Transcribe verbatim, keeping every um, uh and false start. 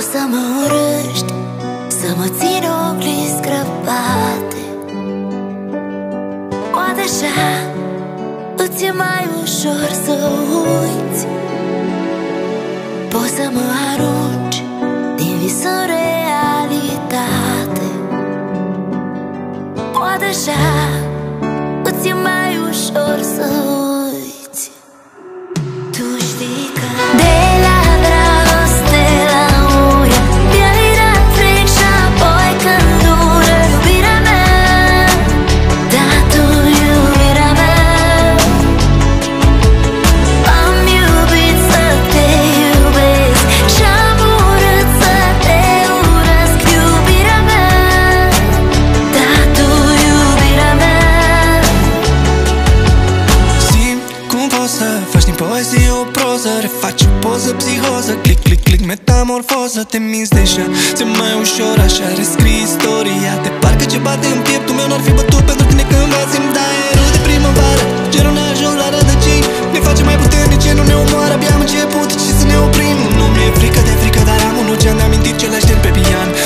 să mă urăști, să mă țin oglinzi scrăpate. Poate așa îți e mai ușor să uiți. Poți să mă arunci din vis în realitate. Poate așa îți e mai ușor să uiți. Tu știi că de la dragoste la ură mi-ai dat fric și apoi când dură iubirea mea. Da, tu iubirea mea. Am iubit să te iubesc și-am urât să te urăsc, iubirea mea. Da, tu iubirea mea. Simt cum poți să faci din poezie o proză, refaci o poză, psihoză, click, click, click, metamorfoză. Te minți deja, ți-e mai ușor așa, rescrii istoria. De parcă ce bate în pieptul meu n-ar fi bătut pentru tine cândva. Simt aerul de primăvară, cerul ne ajuns la rădăcini, ne face mai puternice, nu ne omoară. Abia am început și să ne oprim. Nu mi-e frică de frică, dar am un ocean de amintiri ce le aștept pe pian.